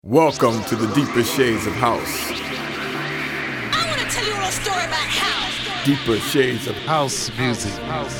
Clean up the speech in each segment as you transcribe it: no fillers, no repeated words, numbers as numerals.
Welcome to the Deeper Shades of House. I want to tell you a little story about house. Deeper Shades of House music.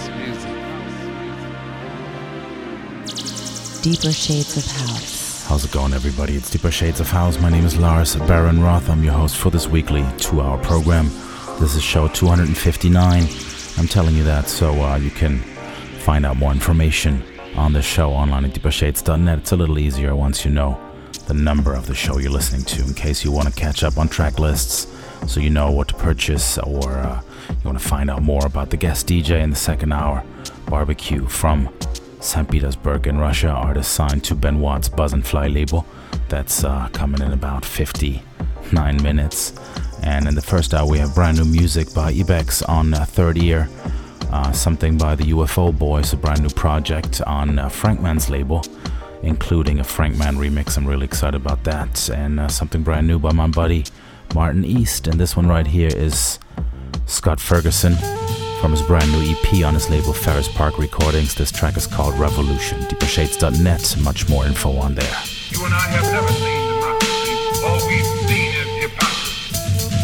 Deeper Shades of House. How's it going, everybody? It's Deeper Shades of House. My name is Lars Baron Roth. I'm your host for this weekly 2-hour program. This is show 259. I'm telling you that so you can find out more information on the show online at deepershades.net. It's a little easier once you know the number of the show you're listening to, in case you want to catch up on track lists so you know what to purchase, or you want to find out more about the guest DJ in the second hour. Barbecue from St. Petersburg in Russia, artist signed to Ben Watt's Buzz and Fly label. That's coming in about 59 minutes. And in the first hour we have brand new music by Ibex on Third Ear, something by the UFO Boys, a brand new project on Frankman's label, including a Frankman remix. I'm really excited about that. And something brand new by my buddy Martin East. And this one right here is Scott Ferguson from his brand new EP on his label Ferris Park Recordings. This track is called Revolution. Deepershades.net, much more info on there. You and I have never seen democracy. All we've seen is hypocrisy.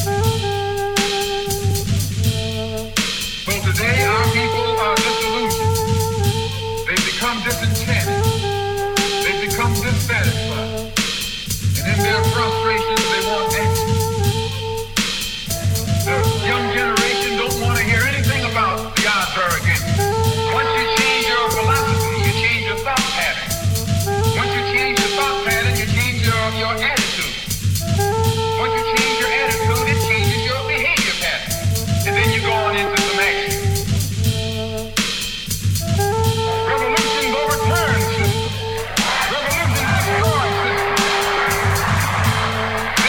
So today our people are disillusioned. They've become disenchanted. They've become dissatisfied. And in their frustrations they want action. The young generation don't want to hear anything about the odds are against you. Once you change your philosophy, you change your thought pattern. Once you change your thought pattern, you change your attitude. Once you change your attitude, it changes your behavior pattern. And then you go on into some action. Revolutions overturn systems. Revolutions destroy systems.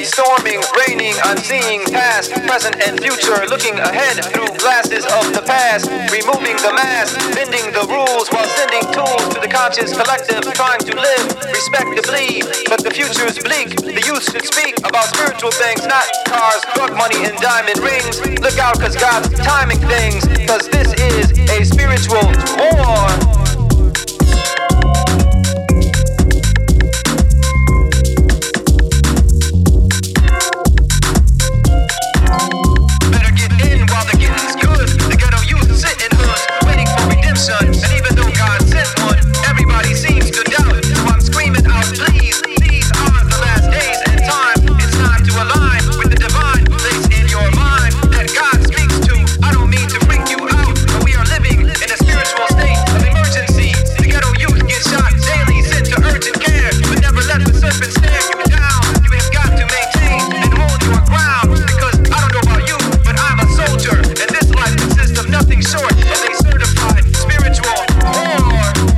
storming, raining, unseeing past, present, and future. Looking ahead through glasses of the past. Removing the mask, bending the rules while sending tools to the conscious collective. Trying to live respectably, but the future's bleak. The youth should speak about spiritual things, not cars, drug money, and diamond rings. Look out, cause God's timing things, cause this is a spiritual war. And even though God sent one, everybody seems to doubt. So I'm screaming out, please, these are the last days and time. It's time to align with the divine place in your mind that God speaks to. I don't mean to freak you out, but we are living in a spiritual state of emergency. The ghetto youth get shot daily, sent to urgent care, but never let the serpent stare you down. You have got to maintain and hold your ground, because I don't know about you, but I'm a soldier, and this life consists of nothing short of a certified spiritual war.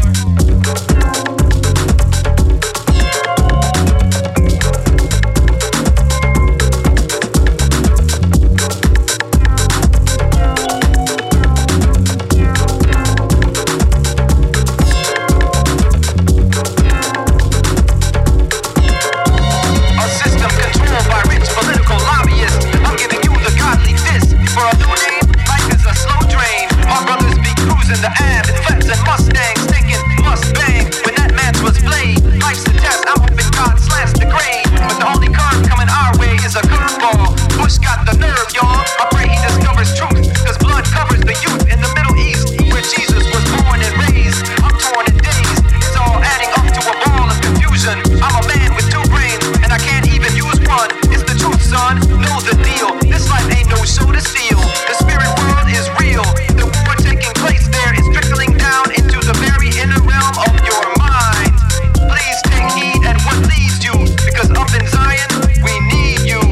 A system controlled by rich political lobbyists. I'm giving you the godly fist for a new name. Life is a slow drain. Our brothers be cruising the Ave in Fets and Mustangs, thinking must bang. When that match was played, life's a test. I'm hoping God slants the grade, but the only curve coming our way is a curveball. Bush got the nerve, y'all. I pray he discovers truth, cause blood covers the youth in the Middle East, where Jesus was born and raised. I'm torn in days. It's all adding up to a ball of confusion. I'm a man with two brains, and I can't even use one. It's the truth, son. Know the deal. This life ain't no show to steal. The spirit world is real. The war taking place there is trickling down into the very inner realm of your mind. Please take heed at what leads you, because up in Zion, we need you.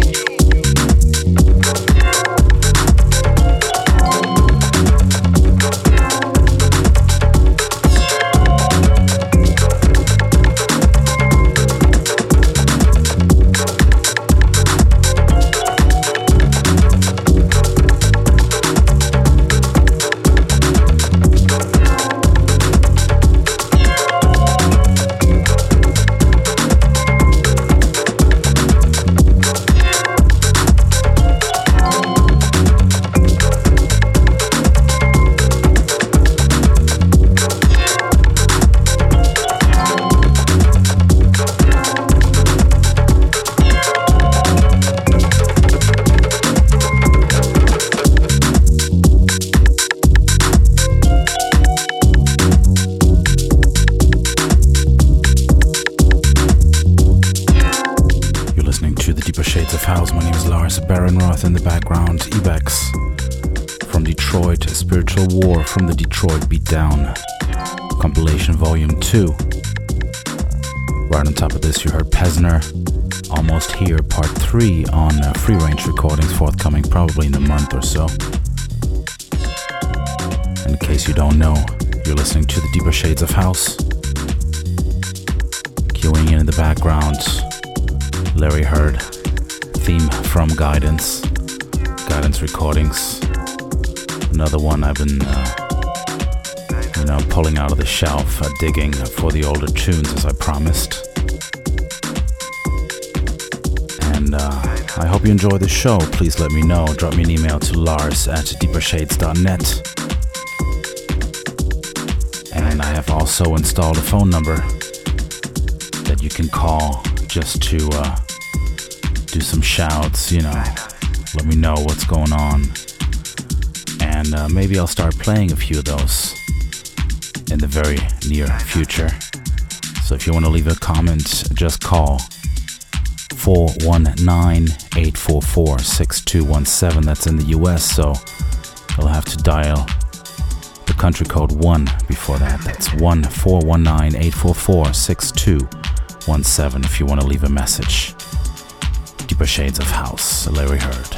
You're listening to the Deeper Shades of House. My name is Lars Baron-Roth. In the background, Ibex from Detroit, A Spiritual War from the Detroit Beatdown compilation volume 2. Right on top of this, you heard Pesner, Almost Here, part 3 on Free Range Recordings, forthcoming probably in a month or so. In case you don't know, you're listening to the Deeper Shades of House. Queuing in the background, Larry Heard, theme from Guidance Recordings. Another one I've been, pulling out of the shelf, digging for the older tunes as I promised. And I hope you enjoy the show. Please let me know. Drop me an email to lars@deepershades.net. And I have also installed a phone number that you can call just to do some shouts, let me know what's going on. And maybe I'll start playing a few of those in the very near future. So if you want to leave a comment, just call 419-844-6217. That's in the US, so you'll have to dial the country code 1 before that. That's 1-419-844-6217 if you want to leave a message. Deeper Shades of House, Larry Heard.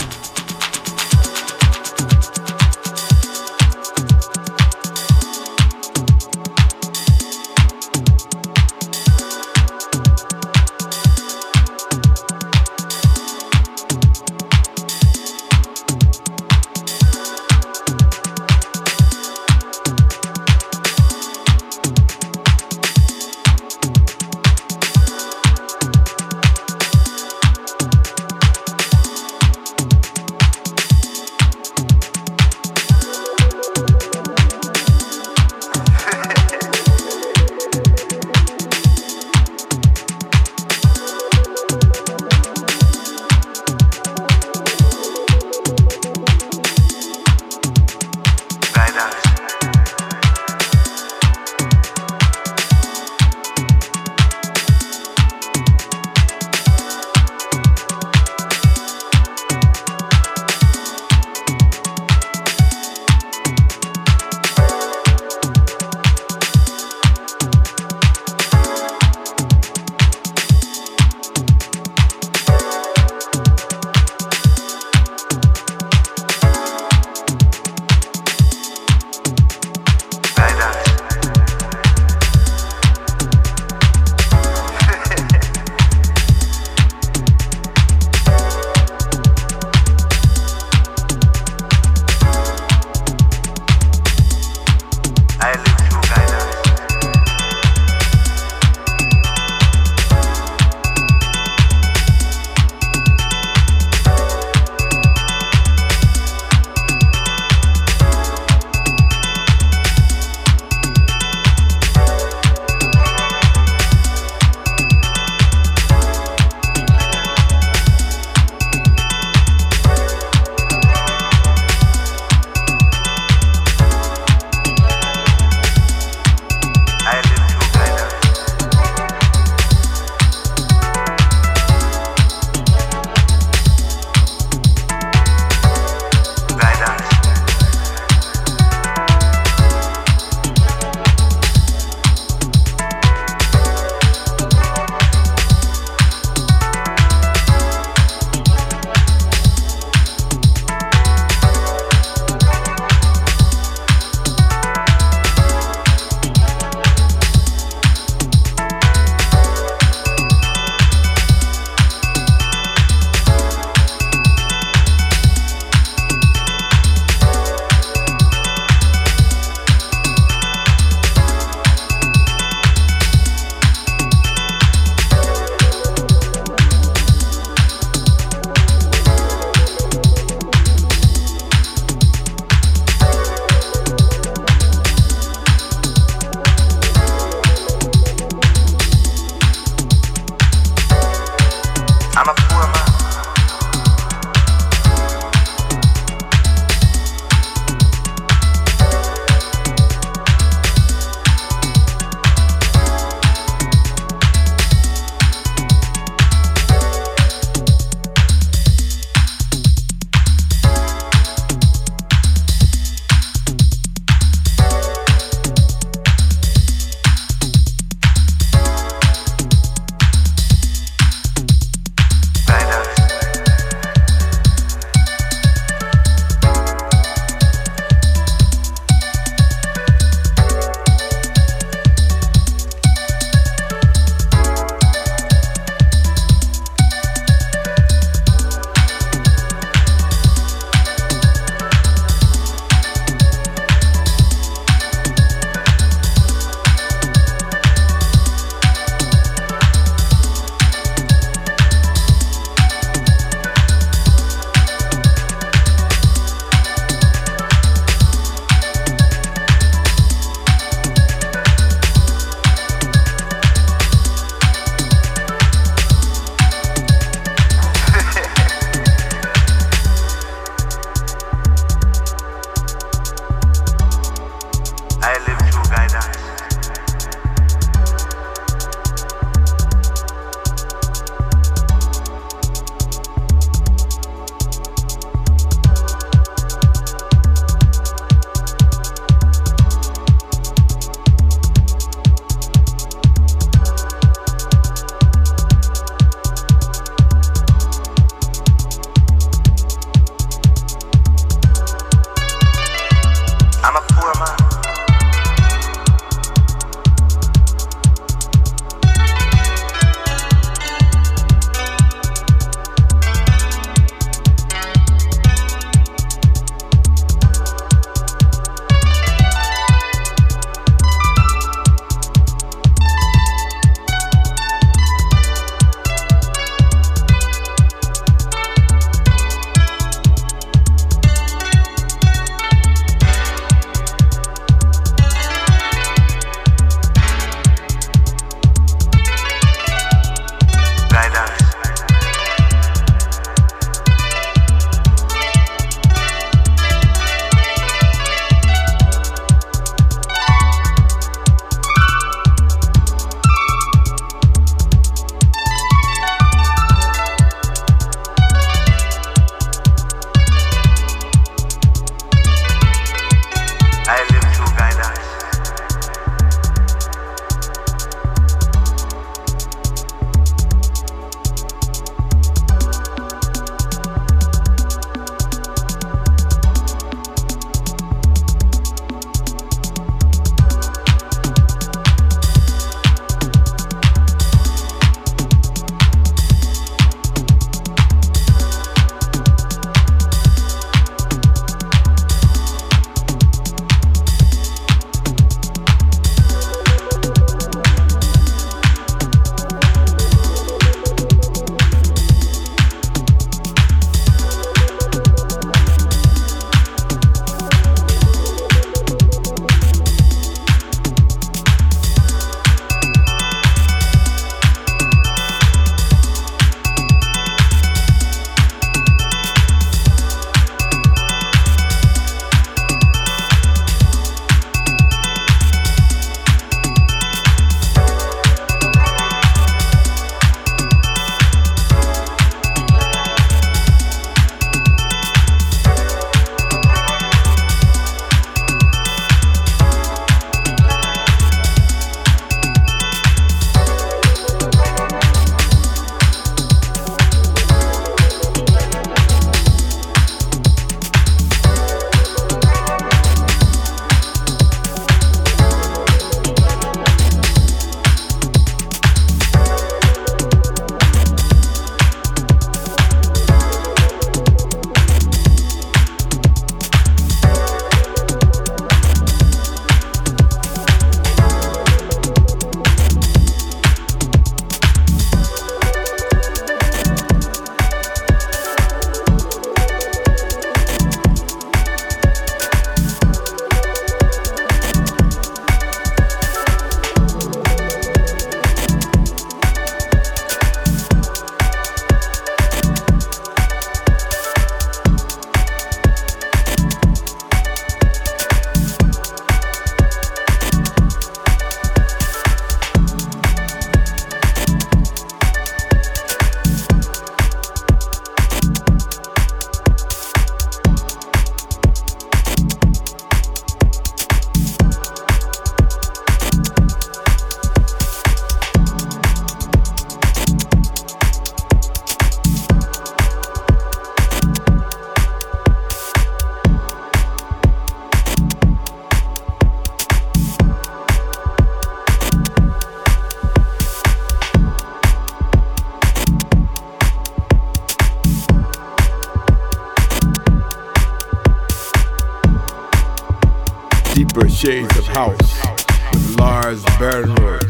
Deeper Shades of House with Lars Bernroth.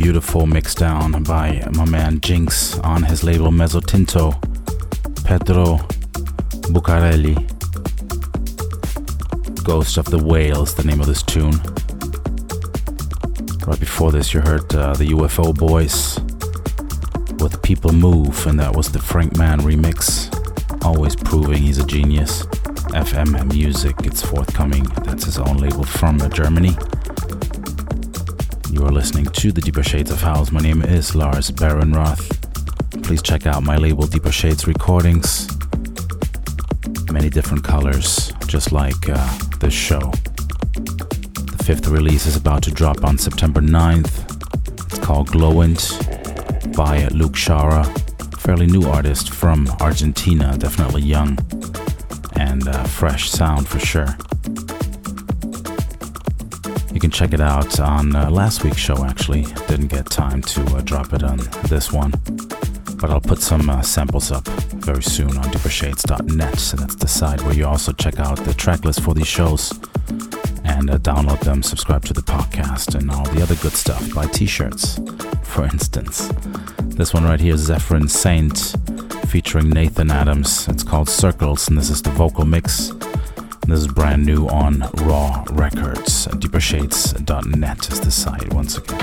beautiful mix down by my man Jinx on his label Mezzotinto. Pedro Bucarelli. Ghost of the Whale is the name of this tune. Right before this you heard the UFO Boys with People Move, and that was the Frank Mann remix. Always proving he's a genius. FM Music, it's forthcoming. That's his own label from Germany. You are listening to the Deeper Shades of House. My name is Lars Barenroth. Please check out my label Deeper Shades Recordings. Many different colors, just like this show. The 5th release is about to drop on September 9th. It's called Glowant by Luke Shara. Fairly new artist from Argentina, definitely young and fresh sound for sure. You can check it out on last week's show, actually. Didn't get time to drop it on this one. But I'll put some samples up very soon on deepershades.net. So that's the site where you also check out the track list for these shows and download them, subscribe to the podcast and all the other good stuff. Buy t-shirts, for instance. This one right here is Zephyrin Saint featuring Nathan Adams. It's called Circles, and this is the vocal mix. This is brand new on Raw Records. Deepershades.net is the site once again.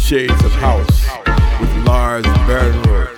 Shades of House with Lars Bernroth.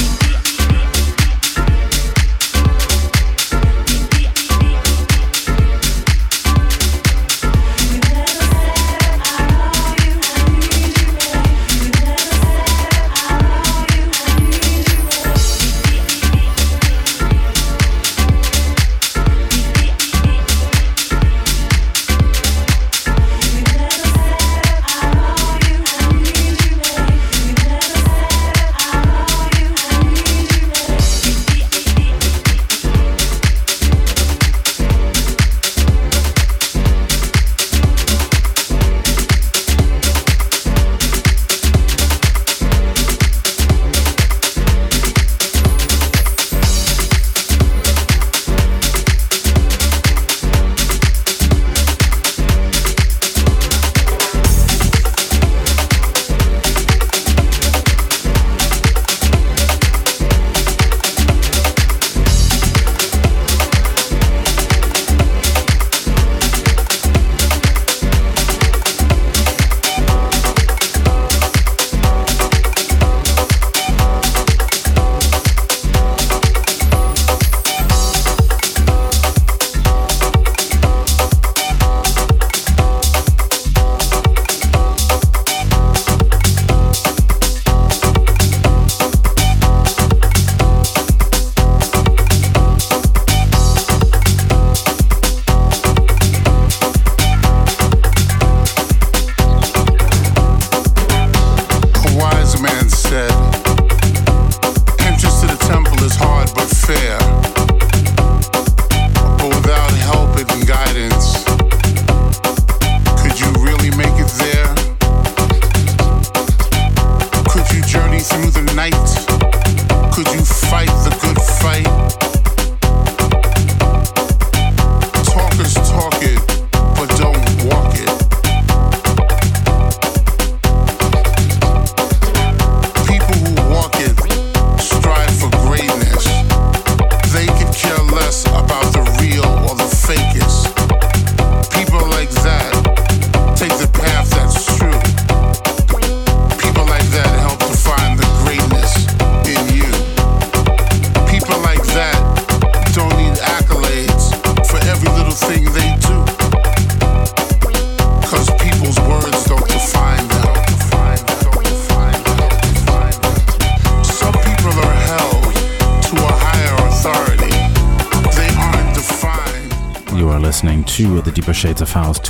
To the Deeper Shades of House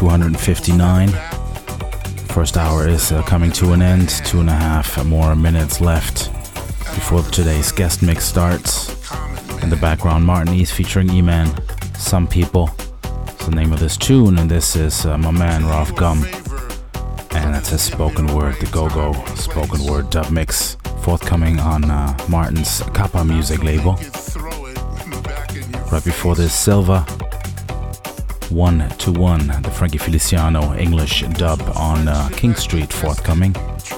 259. First hour is coming to an end. 2.5 more minutes left before today's guest mix starts. In the background, Martin East featuring E-Man, Some People. It's the name of this tune, and this is my man Ralph Gum. And that's his spoken word, the Go-Go spoken word dub mix, forthcoming on Martin's Kappa Music label. Right before this, Silva. 1-to-1, the Frankie Feliciano English dub on King Street, forthcoming.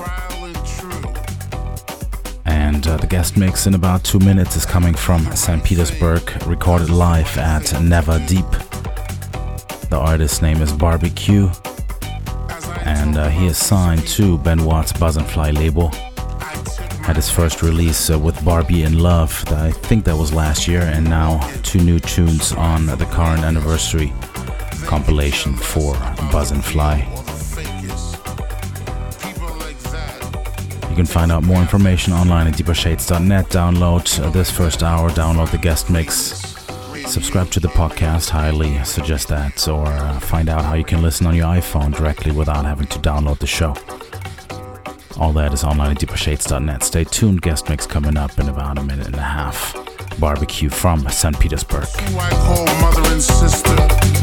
And the guest mix in about 2 minutes is coming from St. Petersburg, recorded live at Never Deep. The artist's name is Barbecue, and he is signed to Ben Watt's Buzz and Fly label. Had his first release with Barbie in Love, I think that was last year, and now 2 new tunes on the current anniversary compilation for Buzz and Fly. You can find out more information online at deepershades.net. Download this first hour, download the guest mix, subscribe to the podcast, highly suggest that, or find out how you can listen on your iPhone directly without having to download the show. All that is online at deepershades.net. Stay tuned, guest mix coming up in about 1.5 minutes. Barbecue from St. Petersburg. White hole, mother and sister.